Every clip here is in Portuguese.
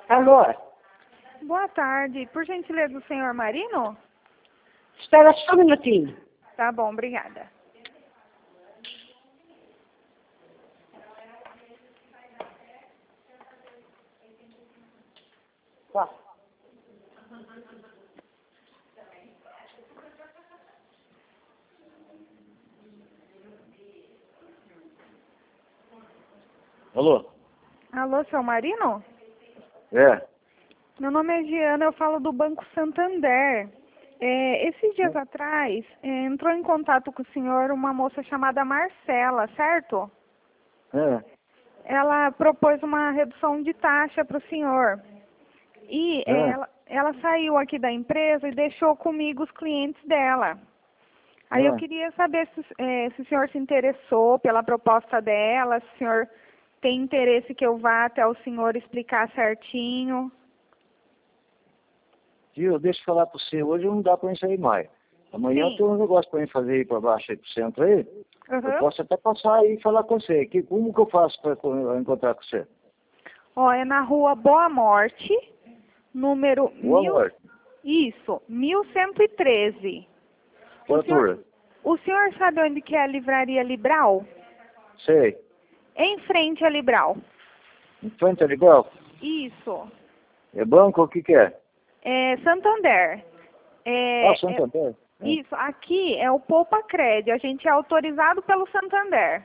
Alô? Boa tarde. Por gentileza, o senhor Marino? Espera só um minutinho. Tá bom, obrigada. Tá. Alô? Alô, seu Marino? É. Meu nome é Giana, eu falo do Banco Santander. Esses dias atrás, entrou em contato com o senhor uma moça chamada Marcela, certo? É. Ela propôs uma redução de taxa para o senhor. E ela saiu aqui da empresa e deixou comigo os clientes dela. Aí eu queria saber se o senhor se interessou pela proposta dela, se o senhor tem interesse que eu vá até o senhor explicar certinho. Tio, deixa eu falar para você, hoje não dá para mim sair mais. Amanhã eu tenho um negócio para mim fazer aí para baixo, aí pro centro aí. Uhum. Eu posso até passar aí e falar com você. Como que eu faço para encontrar com você? Ó, é na rua Boa Morte, número Boa Morte. Isso, 1113. O senhor sabe onde que é a livraria Libral? Sei. Em frente à Libral. Em frente ali, igual? Isso. É banco ou o que que é? É Santander. Santander. Isso, aqui é o Poupa Cred. A gente é autorizado pelo Santander.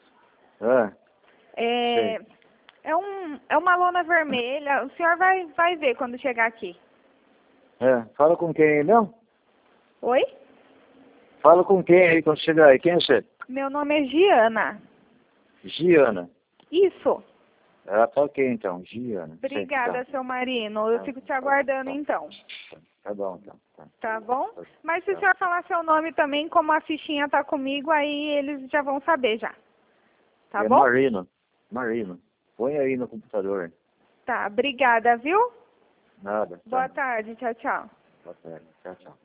Sei. É uma lona vermelha. O senhor vai ver quando chegar aqui. Fala com quem aí, não? Oi? Fala com quem aí quando chegar aí. Quem é você? Meu nome é Giana. Giana. Isso. Tá ok então, Giana. Obrigada, seu Marino. Eu fico te aguardando então. Tá bom, então. Tá bom? Mas se o senhor falar seu nome também, como a fichinha tá comigo, aí eles já vão saber já. Tá bom? Marino. Põe aí no computador. Tá, obrigada, viu? Nada. Boa tarde, tchau, tchau. Boa tarde. Tchau, tchau.